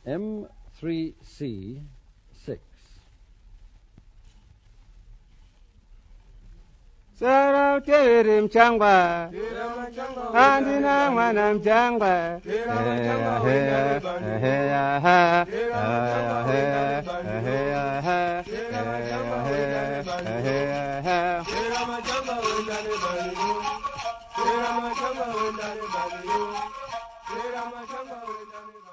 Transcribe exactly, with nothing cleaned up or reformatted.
M three C six. Sarau terim changba, andina manam changba. Hey,